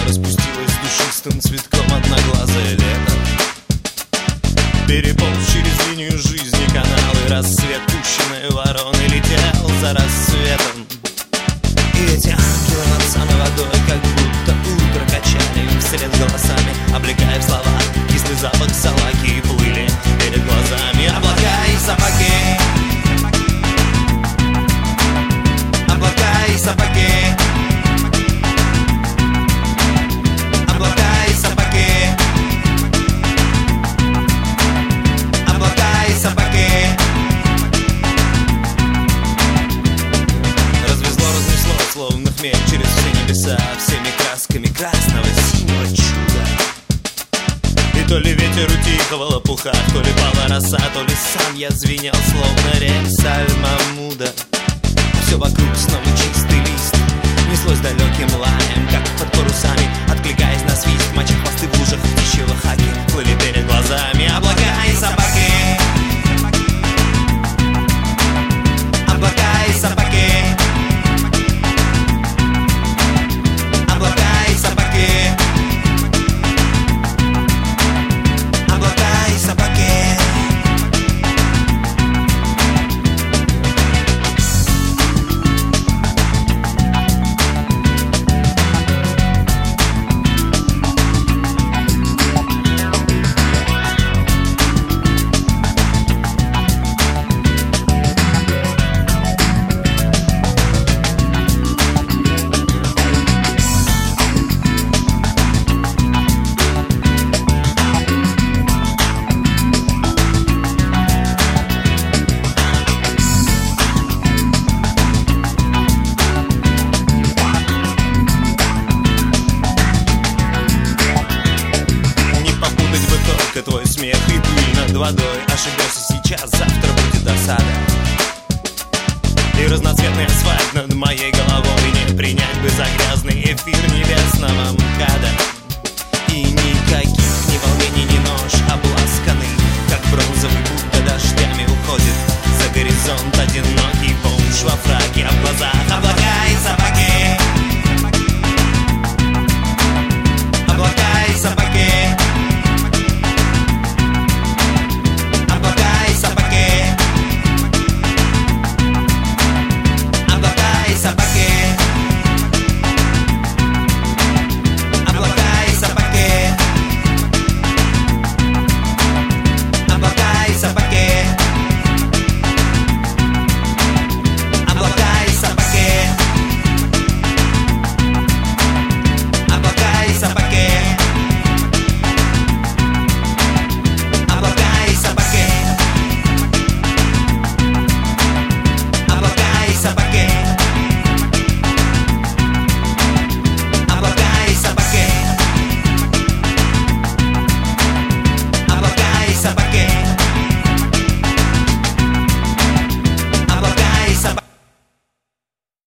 распустилось душистым цветком одноглазое лето. Переполз через линию жизни каналы, рассвет пущенной вороны летел за рассветом. И эти ангелы над самой водой, как будто утро качали им вслед голосами, облекая в слова кислый запах салаки, и плыли перед глазами облака и собаки. Облака и собаки. Облака и собаки. Облака и собаки. Развезло, разнесло, словно хмель через все небеса, всеми красками красного синего чуда. И то ли ветер утихого лопуха, то ли пала роса, то ли сам я звенел, словно рельс Аль-Мамуда. Все вокруг снова чистый лист, неслось далеким лаем, как под парусами, откликаясь на свист, моча хвосты в лужах птичьего хаки, плыли перед глазами облака и собаки. Облака и собаки. Облака и собаки. Облака и собаки. Твой смех и пыль над водой. Ошибешься сейчас, завтра будет досада. И разноцветный асфальт над моей головой не принять бы за грязный эфир небесного МКАДа.